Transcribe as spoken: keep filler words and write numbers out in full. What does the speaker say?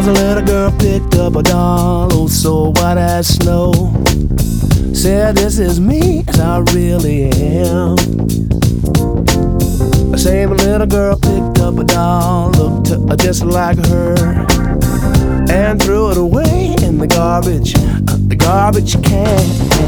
a little girl picked up a doll, oh so white as snow. Said this is me as I really am. The same little girl picked up a doll, looked uh, just like her, and threw it away in the garbage, uh, the garbage can.